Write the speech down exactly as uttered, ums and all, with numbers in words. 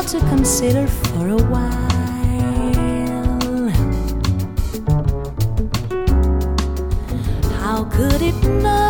all to consider for a while. How could it not